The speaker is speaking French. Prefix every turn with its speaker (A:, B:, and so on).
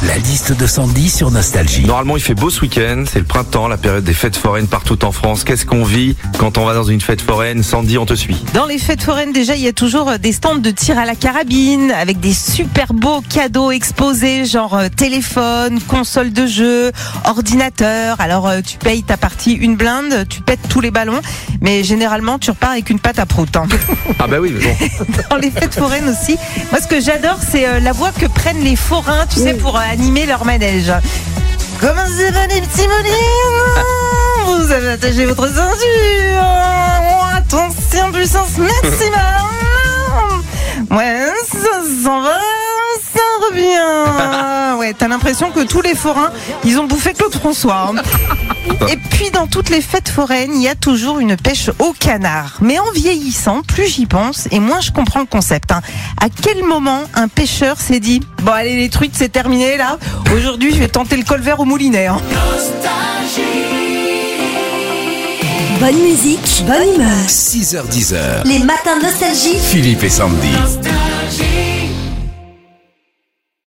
A: La liste de Sandy sur Nostalgie.
B: Normalement, il fait beau ce week-end, c'est le printemps, la période des fêtes foraines partout en France. Qu'est-ce qu'on vit quand on va dans une fête foraine? Sandy, on te suit.
C: Dans les fêtes foraines, déjà, il y a toujours des stands de tir à la carabine avec des super beaux cadeaux exposés, genre téléphone, console de jeu, ordinateur. Alors, tu payes ta partie une blinde, tu pètes tous les ballons, mais généralement, tu repars avec une pâte à prout. Hein.
B: Ah bah oui, mais bon.
C: Dans les fêtes foraines aussi, moi, ce que j'adore, c'est la voix que prennent les forains, tu sais, pour animer leur manège. Comment ça va, les petits moulins? Vous avez attaché votre ceinture. Attention, puissance maximum. Ouais, ça s'en va, ça revient. Ouais, t'as l'impression que tous les forains, ils ont bouffé Claude François. Et puis dans toutes les fêtes foraines, il y a toujours une pêche au canard. Mais en vieillissant, plus j'y pense et moins je comprends le concept. À quel moment un pêcheur s'est dit « Bon allez les truites, c'est terminé là. Aujourd'hui, je vais tenter le colvert au moulinet. »
D: Bonne musique, bonne humeur.
A: 6h-10h.
D: Les matins Nostalgie.
A: Philippe et Sandy.
E: Nostalgie.